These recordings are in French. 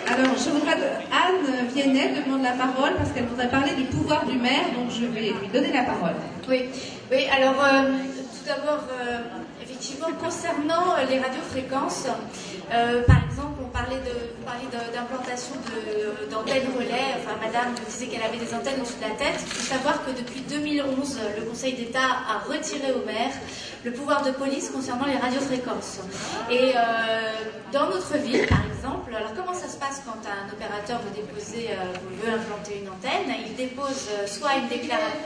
Alors, je voudrais Anne Viennet demande la parole parce qu'elle voudrait parler du pouvoir du maire, donc je vais lui donner la parole. Oui, alors tout d'abord, effectivement, concernant les radiofréquences, par exemple, on parlait d'implantation d'antennes relais. Enfin, madame disait qu'elle avait des antennes au-dessus de la tête. Il faut savoir que depuis 2011, le Conseil d'État a retiré au maire le pouvoir de police concernant les radiofréquences. Et dans notre ville, par exemple, alors comment ça se passe quand un opérateur veut implanter une antenne? Il dépose soit une déclaration.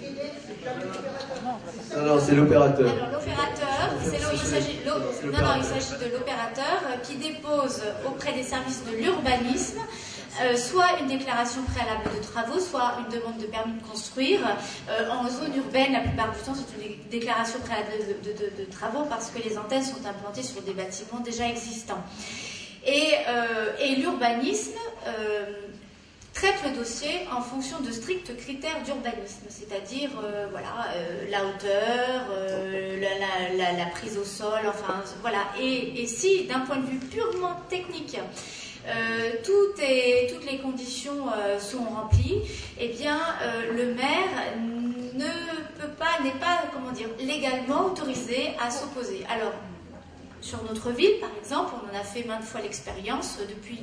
Non, c'est l'opérateur. Alors l'opérateur, il s'agit de l'opérateur qui dépose auprès des services de l'urbanisme soit une déclaration préalable de travaux, soit une demande de permis de construire. En zone urbaine, la plupart du temps, c'est une déclaration préalable de travaux parce que les antennes sont implantées sur des bâtiments déjà existants. Et l'urbanisme traite le dossier en fonction de stricts critères d'urbanisme, c'est-à-dire la hauteur, la prise au sol, enfin voilà. Et si, d'un point de vue purement technique, toutes les conditions sont remplies, eh bien le maire n'est pas légalement autorisé à s'opposer. Alors, sur notre ville, par exemple, on en a fait maintes fois l'expérience. Depuis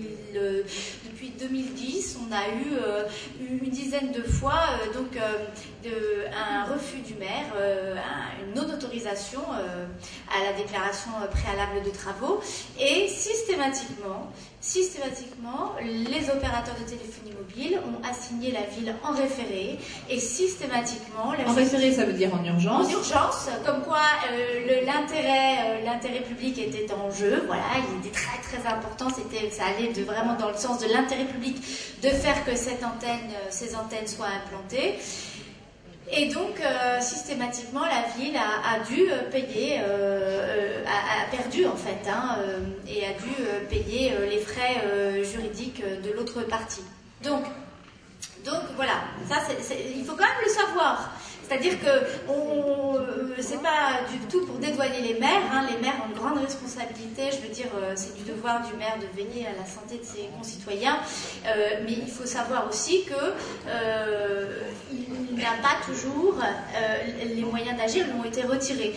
2010, on a eu une dizaine de fois un refus du maire, une non-autorisation à la déclaration préalable de travaux. Et systématiquement, les opérateurs de téléphonie mobile ont assigné la ville en référé. Et systématiquement... En référé, ça veut dire en urgence. En urgence, comme quoi l'intérêt public était en jeu, voilà, il était très très important, ça allait vraiment dans le sens de l'intérêt public de faire que ces antennes soient implantées. Et donc, systématiquement, la ville a dû payer, a perdu en fait, et a dû payer les frais juridiques de l'autre partie. Donc voilà, ça il faut quand même le savoir. C'est-à-dire que c'est pas du tout pour dédouaner les maires. Les maires ont une grande responsabilité. Je veux dire, c'est du devoir du maire de veiller à la santé de ses concitoyens. Mais il faut savoir aussi que il n'a pas toujours les moyens d'agir, lui ont été retirés.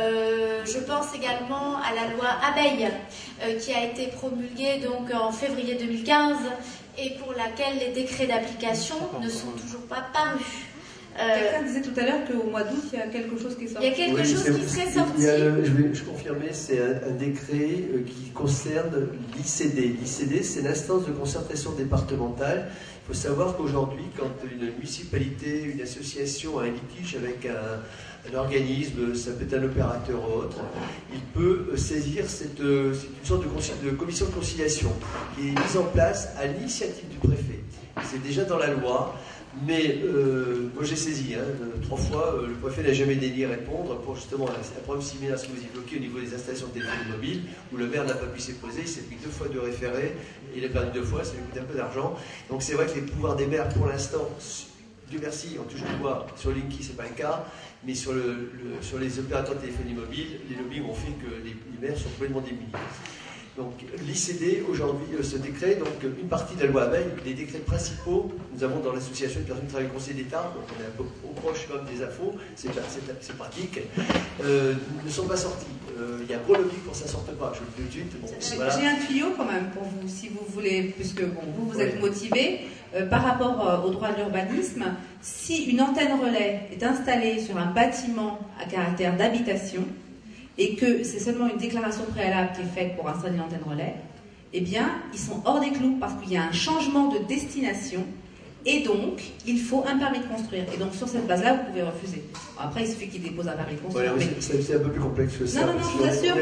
Je pense également à la loi Abeille qui a été promulguée donc en février 2015 et pour laquelle les décrets d'application ne sont toujours pas parus. Quelqu'un disait tout à l'heure qu'au mois d'août, il y a quelque chose qui est sorti. Il y a quelque chose qui serait sorti. Je confirmais, c'est un décret qui concerne l'ICD. L'ICD, c'est l'instance de concertation départementale. Il faut savoir qu'aujourd'hui, quand une municipalité, une association a un litige avec un organisme, ça peut être un opérateur ou autre, il peut saisir c'est une sorte de commission de conciliation qui est mise en place à l'initiative du préfet. C'est déjà dans la loi. Mais moi j'ai saisi 3 fois, le préfet n'a jamais daigné répondre pour justement un problème similaire à ce que vous évoquez au niveau des installations de téléphonie mobile où le maire n'a pas pu s'opposer, il s'est pris 2 fois de référé, il a perdu 2 fois, ça lui coûte un peu d'argent. Donc c'est vrai que les pouvoirs des maires pour l'instant, Dieu merci, on touche du bois, sur Linky c'est pas le cas, mais sur les opérateurs de téléphonie mobile, les lobbies ont fait que les maires sont complètement démunis. Donc l'ICD, aujourd'hui, ce décret, donc une partie de la loi Abeille, les décrets principaux, nous avons dans l'association une personne qui travaille au Conseil d'État, donc on est un peu proche quand même des infos, c'est pratique, ne sont pas sortis. Il y a un gros lobby pour que ça ne sorte pas, je le dis tout de suite. Bon, voilà. J'ai un tuyau quand même pour vous, si vous voulez, puisque vous êtes motivé. Par rapport au droit de l'urbanisme, si une antenne relais est installée sur un bâtiment à caractère d'habitation, et que c'est seulement une déclaration préalable qui est faite pour installer une antenne relais, eh bien, ils sont hors des clous parce qu'il y a un changement de destination et donc, il faut un permis de construire. Et donc, sur cette base-là, vous pouvez refuser. Après, il suffit qu'ils déposent un permis de construire. Ouais, c'est un peu plus complexe que ça. Non, je vous assure,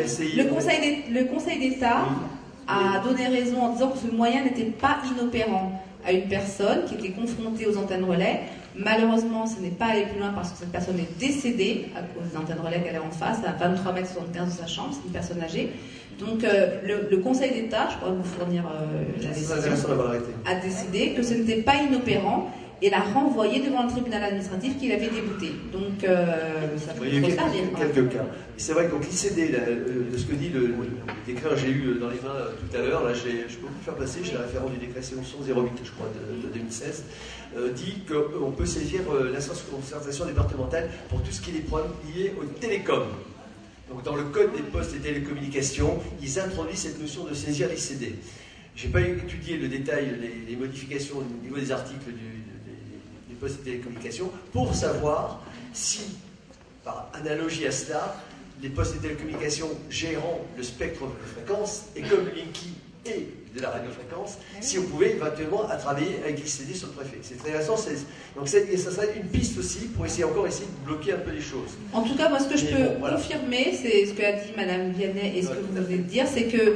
le Conseil d'État a donné raison en disant que ce moyen n'était pas inopérant à une personne qui était confrontée aux antennes relais. Malheureusement, ce n'est pas allé plus loin parce que cette personne est décédée à cause des antennes relais qu'elle est en face, à 23,75 mètres de sa chambre, c'est une personne âgée. Donc le Conseil d'État, je pourrais vous fournir la décision, a décidé que ce n'était pas inopérant et l'a renvoyé devant le tribunal administratif qui l'avait débouté. Donc, ça peut il y a servir. quelques cas. C'est vrai que donc l'ICD, de ce que dit le décret que j'ai eu dans les mains tout à l'heure, là je peux vous faire passer, j'ai la référence du décret 1108, je crois, de 2016, dit qu'on peut saisir l'instance de concertation départementale pour tout ce qui est des problèmes liés aux télécoms. Donc dans le code des postes et télécommunications, ils introduisent cette notion de saisir l'ICD. Je n'ai pas étudié le détail, les modifications au niveau des articles des postes et télécommunications pour savoir si, par analogie à cela, les postes et télécommunications gérant le spectre de fréquence et comme Linky et de la radiofréquence, si on pouvait éventuellement travailler avec l'ICD sur le préfet. C'est très intéressant. Donc ça serait une piste aussi pour essayer de bloquer un peu les choses. En tout cas, moi, ce que je peux confirmer, c'est ce qu'a dit Madame Vianney et ce que vous venez de dire, c'est que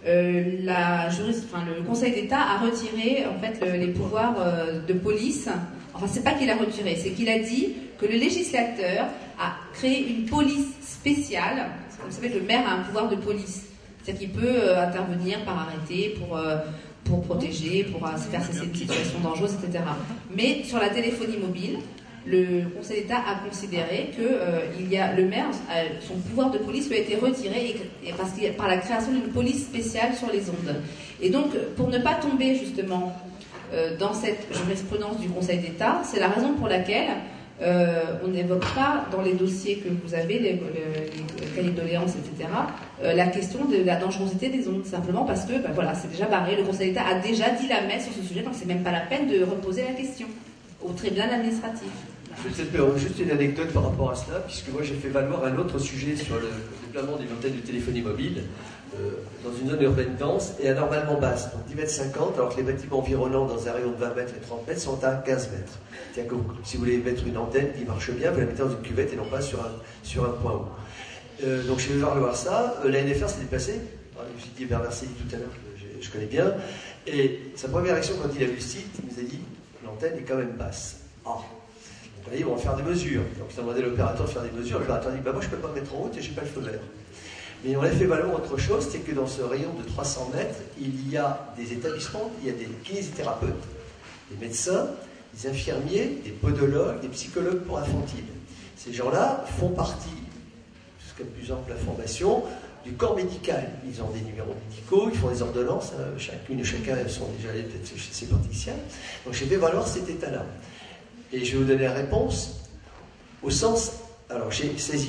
le Conseil d'État a retiré en fait les pouvoirs de police. Enfin, c'est pas qu'il a retiré, c'est qu'il a dit que le législateur a créé une police spéciale. Vous savez, le maire a un pouvoir de police. C'est-à-dire qu'il peut intervenir par arrêté pour protéger, pour faire cesser une situation dangereuse, etc. Mais sur la téléphonie mobile, le Conseil d'État a considéré que le maire, son pouvoir de police lui a été retiré par la création d'une police spéciale sur les ondes. Et donc, pour ne pas tomber justement dans cette jurisprudence du Conseil d'État, c'est la raison pour laquelle on n'évoque pas dans les dossiers que vous avez, les cahiers de doléances, etc., la question de la dangerosité des ondes, simplement parce que c'est déjà barré, le Conseil d'État a déjà dit la messe sur ce sujet, donc c'est même pas la peine de reposer la question au tribunal administratif. Juste une anecdote par rapport à cela, puisque moi j'ai fait valoir un autre sujet sur le déploiement des antennes de téléphonie mobile dans une zone urbaine dense et anormalement basse, donc 10,50 m, alors que les bâtiments environnants dans un rayon de 20 mètres et 30 mètres sont à 15 mètres. C'est-à-dire que si vous voulez mettre une antenne qui marche bien, vous la mettez dans une cuvette et non pas sur un point haut. Donc j'ai fait valoir ça, la NFR s'est déplacée, j'ai dit Bernard Céline tout à l'heure, je connais bien, et sa première action quand il a vu le site, il nous a dit l'antenne est quand même basse. Donc là, ils vont faire des mesures. Donc ils ont demandé à l'opérateur de faire des mesures. L'opérateur dit moi je ne peux pas me mettre en route et je n'ai pas le feu vert. Mais on a fait valoir autre chose, c'est que dans ce rayon de 300 mètres, il y a des établissements, il y a des kinésithérapeutes, des médecins, des infirmiers, des podologues, des psychologues pour infantiles. Ces gens-là font partie, jusqu'à plus ample information, du corps médical. Ils ont des numéros médicaux, ils font des ordonnances, chacune et chacun sont déjà allés peut-être chez ses praticiens. Donc j'ai fait valoir cet état-là. Et je vais vous donner la réponse au sens... Alors j'ai saisi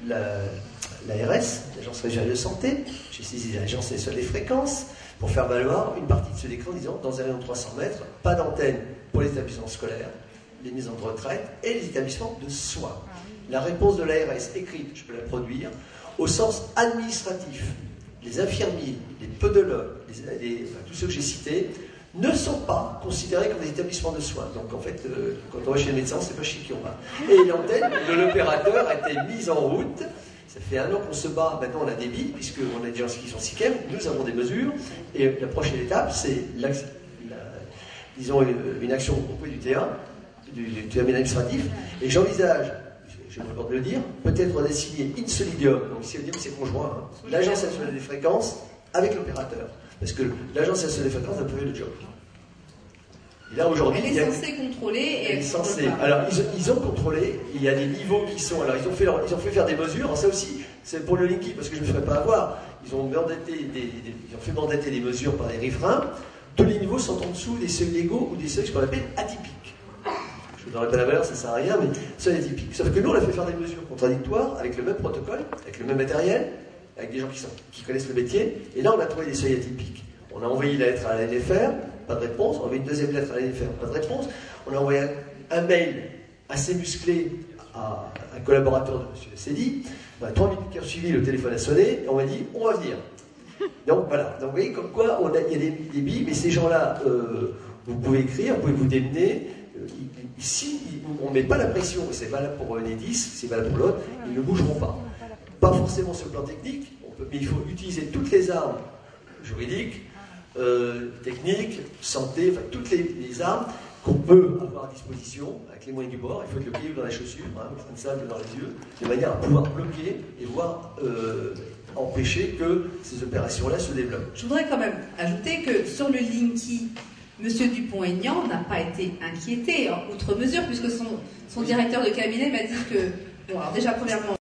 l'ARS, l'Agence régionale de santé, j'ai saisi l'Agence nationale des fréquences pour faire valoir une partie de ce décret en disant dans un rayon de 300 mètres, pas d'antenne pour les établissements scolaires, les maisons de retraite et les établissements de soins. La réponse de l'ARS écrite, je peux la produire, au sens administratif, les infirmiers, les podologues, tous ceux que j'ai cités, ne sont pas considérés comme des établissements de soins. Donc en fait, quand on va chez le médecin, c'est pas chez qui on va. Et l'antenne de l'opérateur a été mise en route. Ça fait 1 an qu'on se bat, maintenant on a des billes, puisqu'on a des gens qui sont SICEM, nous avons des mesures, et la prochaine étape, c'est disons une action auprès du TA, du tribunal administratif, et j'envisage, je me de le dire, peut-être on a signé Insolidium, donc Insolidium c'est conjoint, l'Agence nationale des fréquences avec l'opérateur. Parce que l'Agence nationale des fréquences a pas fait le job. Et là aujourd'hui, elle est censée contrôler et elle est censée. Alors ils ont contrôlé. Il y a des niveaux qui sont. Alors ils ont fait faire des mesures. Alors, ça aussi, c'est pour le Linky parce que je ne me ferai pas avoir. Ils ont fait mandater des mesures par les riverains. Tous les niveaux sont en dessous des seuils légaux ou des seuils qu'on appelle atypiques. Je ne vous donnerai pas la valeur, ça ne sert à rien, mais seuils atypiques. Sauf que nous, on a fait faire des mesures contradictoires avec le même protocole, avec le même matériel, avec des gens qui connaissent le métier, et là on a trouvé des seuils atypiques. On a envoyé la lettre à la NFR, pas de réponse, on a envoyé une deuxième lettre à la NFR, pas de réponse, on a envoyé un mail assez musclé à un collaborateur de M. Cédi, 3 minutes qui ont suivi, le téléphone a sonné, et on m'a dit, on va venir. Donc voilà, donc vous voyez comme quoi il y a des billes, mais ces gens-là, vous pouvez écrire, vous pouvez vous démener, si on ne met pas la pression, c'est valable pour Enedis, c'est valable pour l'autre, ils ne bougeront pas. Pas forcément sur le plan technique, mais il faut utiliser toutes les armes juridiques, techniques, santé, enfin toutes les armes qu'on peut avoir à disposition avec les moyens du bord. Il faut être le pied dans les chaussures, le train de sable dans les yeux, de manière à pouvoir bloquer et voir empêcher que ces opérations-là se développent. Je voudrais quand même ajouter que sur le Linky, Monsieur Dupont-Aignan n'a pas été inquiété, outre mesure, puisque son directeur de cabinet m'a dit que, bon, alors déjà, premièrement,